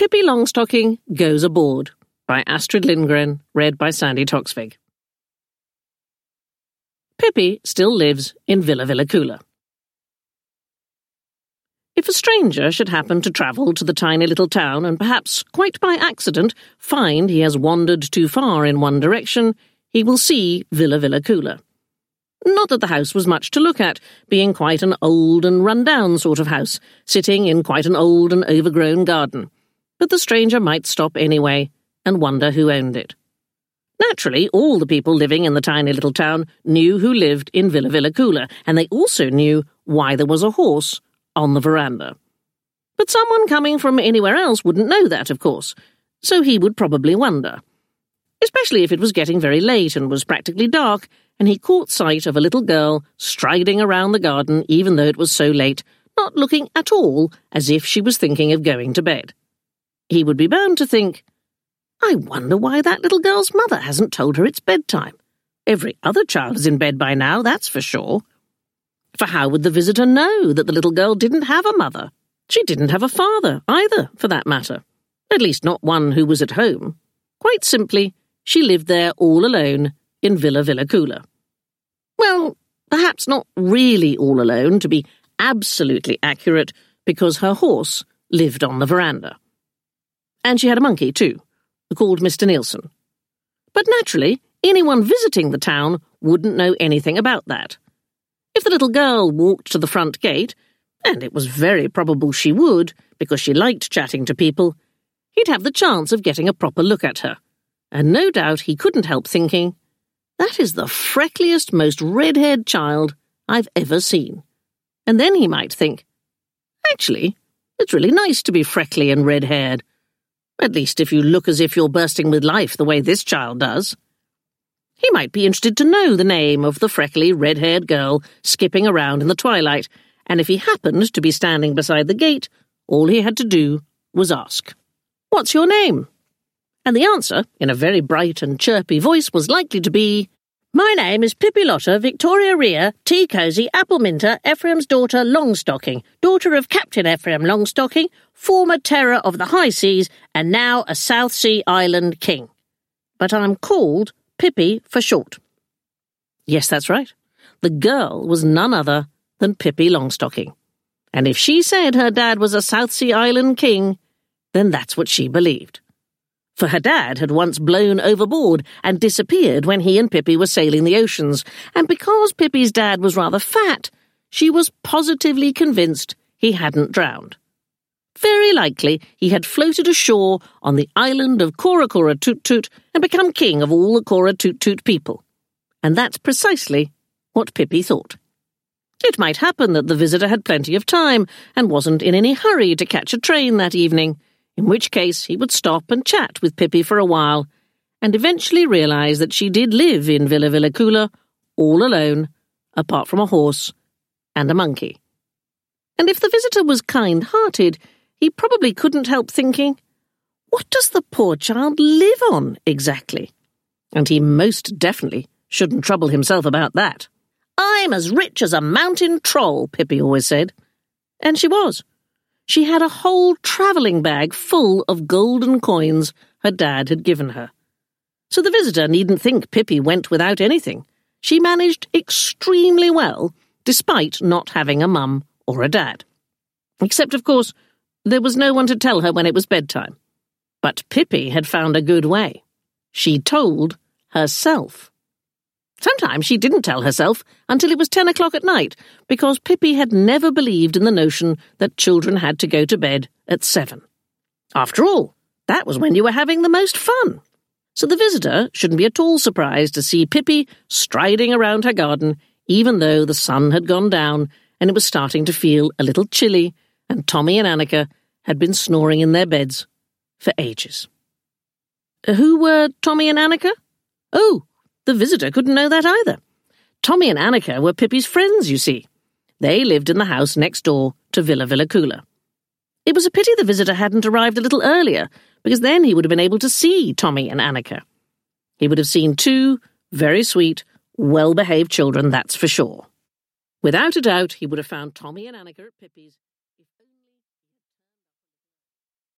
Pippi Longstocking Goes Aboard by Astrid Lindgren, read by Sandy Toksvig. Pippi still lives in Villa Villacoola. If a stranger should happen to travel to the tiny little town and perhaps, quite by accident, find he has wandered too far in one direction, he will see Villa Villacoola. Not that the house was much to look at, being quite an old and run-down sort of house, sitting in quite an old and overgrown garden. But the stranger might stop anyway and wonder who owned it. Naturally, all the people living in the tiny little town knew who lived in Villa Villacoola, and they also knew why there was a horse on the veranda. But someone coming from anywhere else wouldn't know that, of course, so he would probably wonder. Especially if it was getting very late and was practically dark, and he caught sight of a little girl striding around the garden even though it was so late, not looking at all as if she was thinking of going to bed. He would be bound to think, I wonder why that little girl's mother hasn't told her it's bedtime. Every other child is in bed by now, that's for sure. For how would the visitor know that the little girl didn't have a mother? She didn't have a father either, for that matter. At least not one who was at home. Quite simply, she lived there all alone in Villa Villacoola. Well, perhaps not really all alone, to be absolutely accurate, because her horse lived on the veranda. And she had a monkey, too, called Mr. Nielsen. But naturally, anyone visiting the town wouldn't know anything about that. If the little girl walked to the front gate, and it was very probable she would, because she liked chatting to people, he'd have the chance of getting a proper look at her. And no doubt he couldn't help thinking, that is the freckliest, most red-haired child I've ever seen. And then he might think, actually, it's really nice to be freckly and red-haired. At least if you look as if you're bursting with life the way this child does. He might be interested to know the name of the freckly, red-haired girl skipping around in the twilight, and if he happened to be standing beside the gate, all he had to do was ask, "What's your name?" And the answer, in a very bright and chirpy voice, was likely to be, "My name is Pippi Lotta Victoria Rhea, Tea Cosy, Appleminter, Ephraim's daughter Longstocking, daughter of Captain Ephraim Longstocking, former terror of the high seas, and now a South Sea Island king. But I'm called Pippi for short." Yes, that's right. The girl was none other than Pippi Longstocking. And if she said her dad was a South Sea Island king, then that's what she believed. For her dad had once blown overboard and disappeared when he and Pippi were sailing the oceans, and because Pippi's dad was rather fat, she was positively convinced he hadn't drowned. Very likely he had floated ashore on the island of Kora Kora Toot Toot and become king of all the Kora Toot Toot people. And that's precisely what Pippi thought. It might happen that the visitor had plenty of time and wasn't in any hurry to catch a train that evening, in which case he would stop and chat with Pippi for a while, and eventually realise that she did live in Villa Villacoola all alone, apart from a horse and a monkey. And if the visitor was kind-hearted, he probably couldn't help thinking, what does the poor child live on exactly? And he most definitely shouldn't trouble himself about that. I'm as rich as a mountain troll, Pippi always said. And she was. She had a whole travelling bag full of golden coins her dad had given her. So the visitor needn't think Pippi went without anything. She managed extremely well, despite not having a mum or a dad. Except, of course, there was no one to tell her when it was bedtime. But Pippi had found a good way. She told herself. Sometimes she didn't tell herself until it was 10 o'clock at night, because Pippi had never believed in the notion that children had to go to bed at 7. After all, that was when you were having the most fun. So the visitor shouldn't be at all surprised to see Pippi striding around her garden, even though the sun had gone down and it was starting to feel a little chilly, and Tommy and Annika had been snoring in their beds for ages. Who were Tommy and Annika? Oh, the visitor couldn't know that either. Tommy and Annika were Pippi's friends, you see. They lived in the house next door to Villa Villacoola. It was a pity the visitor hadn't arrived a little earlier, because then he would have been able to see Tommy and Annika. He would have seen two very sweet, well-behaved children, that's for sure. Without a doubt, he would have found Tommy and Annika at Pippi's